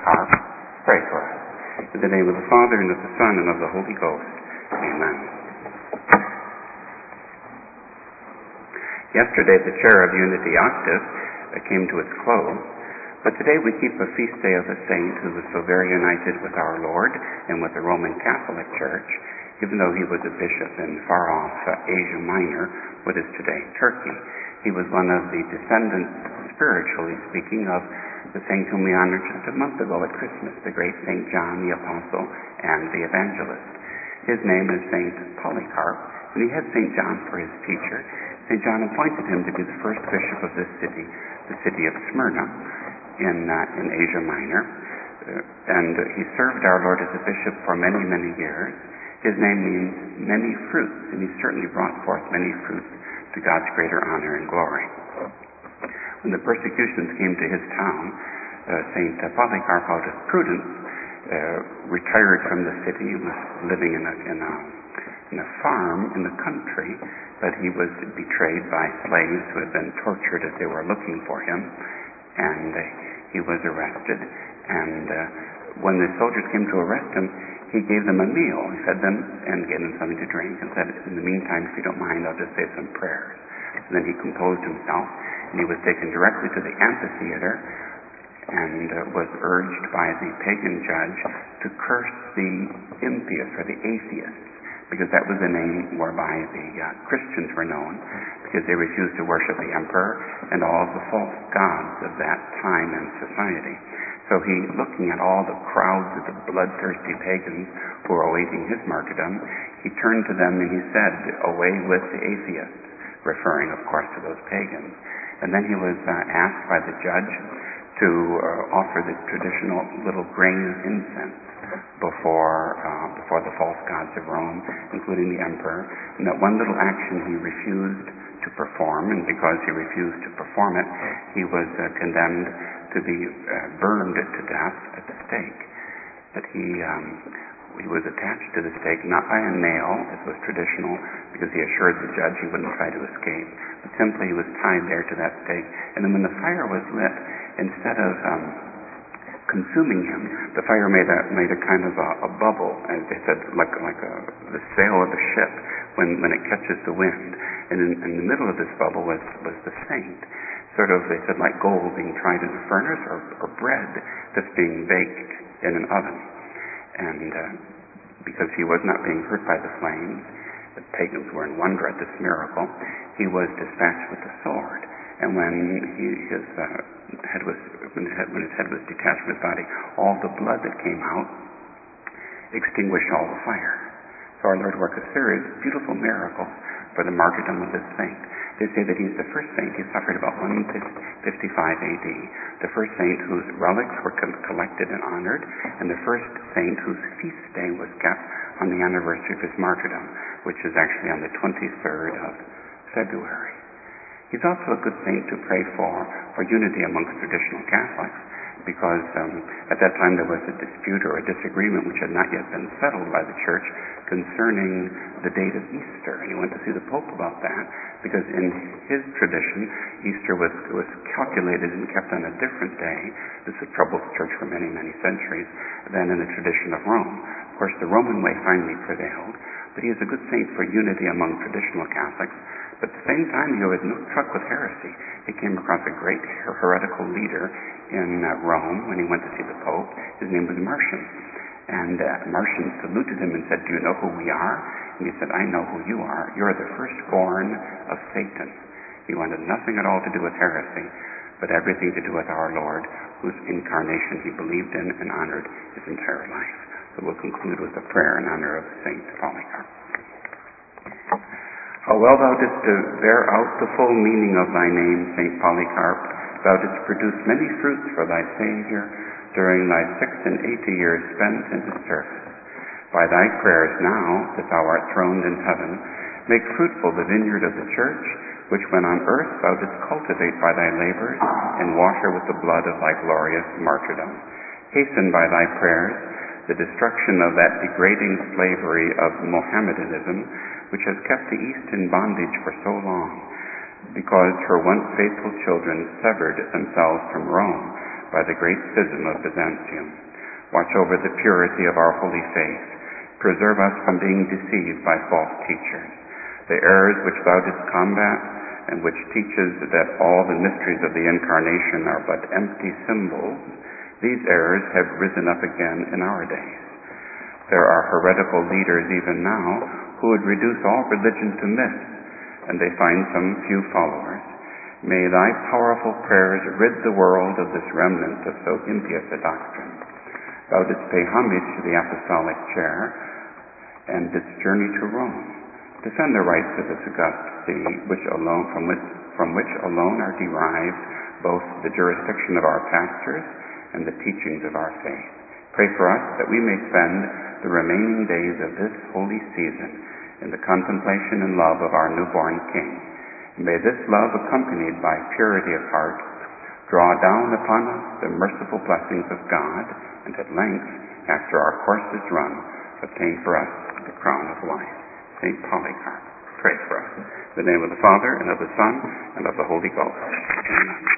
Polycarp, pray for us. In the name of the Father, and of the Son, and of the Holy Ghost. Amen. Yesterday, the Chair of Unity Octave came to its close, but today we keep a feast day of a saint who was so very united with our Lord and with the Roman Catholic Church, even though he was a bishop in far-off Asia Minor, what is today Turkey. He was one of the descendants, spiritually speaking, of the saint whom we honored just a month ago at Christmas, the great Saint John the Apostle and the Evangelist. His name is Saint Polycarp, and he had Saint John for his teacher. Saint John appointed him to be the first bishop of this city, the city of Smyrna in Asia Minor, and he served our Lord as a bishop for many, many years. His name means many fruits, and he certainly brought forth many fruits to God's greater honor and glory. When the persecutions came to his town, Saint Polycarp, out of prudence, retired from the city. He was living in a farm in the country, but he was betrayed by slaves who had been tortured as they were looking for him, and he was arrested. And when the soldiers came to arrest him, he gave them a meal. He fed them and gave them something to drink and said, in the meantime, if you don't mind, I'll just say some prayers. And then he composed himself, and he was taken directly to the amphitheater and was urged by the pagan judge to curse the impious or the atheists, because that was the name whereby the Christians were known, because they refused to worship the emperor and all of the false gods of that time and society. So he, looking at all the crowds of the bloodthirsty pagans who were awaiting his martyrdom, he turned to them and he said, "Away with the atheists," referring, of course, to those pagans. And then he was asked by the judge to offer the traditional little grain of incense before the false gods of Rome, including the emperor. And that one little action he refused to perform, and because he refused to perform it, he was condemned to be burned to death at the stake. But he was attached to the stake not by a nail, as was traditional, because he assured the judge he wouldn't try to escape, but simply he was tied there to that stake. And then when the fire was lit, instead of consuming him, the fire made a kind of a bubble, as they said, like the sail of a ship when it catches the wind. And in the middle of this bubble was the saint, sort of, they said, like gold being tried in a furnace, or bread that's being baked in an oven. And because he was not being hurt by the flames, the pagans were in wonder at this miracle, he was dispatched with the sword. And when his head was detached from his body, all the blood that came out extinguished all the fire. So our Lord worked a series of beautiful miracles for the martyrdom of this saint. They say that he's the first saint. He suffered about 155 AD, the first saint whose relics were collected and honored, and the first saint whose feast day was kept on the anniversary of his martyrdom, which is actually on the 23rd of February. He's also a good saint to pray for unity amongst traditional Catholics, because at that time there was a dispute or a disagreement which had not yet been settled by the Church concerning the date of Easter. And he went to see the Pope about that, because in his tradition, Easter was calculated and kept on a different day. This had troubled the Church for many, many centuries, than in the tradition of Rome. Of course, the Roman way finally prevailed, but he is a good saint for unity among traditional Catholics. But at the same time, he was no truck with heresy. He came across a great heretical leader in Rome when he went to see the Pope. His name was Marcion. And Marcion saluted him and said, "Do you know who we are?" And he said, "I know who you are. You're the firstborn of Satan." He wanted nothing at all to do with heresy, but everything to do with our Lord, whose incarnation he believed in and honored his entire life. So we'll conclude with a prayer in honor of Saint Polycarp. How well thou didst bear out the full meaning of thy name, Saint Polycarp. Thou didst produce many fruits for thy Savior during thy 86 years spent in his service. By thy prayers now, that thou art throned in heaven, make fruitful the vineyard of the Church, which when on earth thou didst cultivate by thy labors, and water with the blood of thy glorious martyrdom. Hasten by thy prayers the destruction of that degrading slavery of Mohammedanism, which has kept the East in bondage for so long, because her once faithful children severed themselves from Rome by the great schism of Byzantium. Watch over the purity of our holy faith. Preserve us from being deceived by false teachers. The errors which thou didst combat, and which teaches that all the mysteries of the Incarnation are but empty symbols, these errors have risen up again in our days. There are heretical leaders even now who would reduce all religion to myth, and they find some few followers. May thy powerful prayers rid the world of this remnant of so impious a doctrine. Thou didst pay homage to the apostolic chair and didst journey to Rome. Defend the rights of this august see, from which alone are derived both the jurisdiction of our pastors and the teachings of our faith. Pray for us that we may spend the remaining days of this holy season in the contemplation and love of our newborn King. And may this love, accompanied by purity of heart, draw down upon us the merciful blessings of God, and at length, after our course is run, obtain for us the crown of life. St. Polycarp, pray for us. In the name of the Father, and of the Son, and of the Holy Ghost. Amen.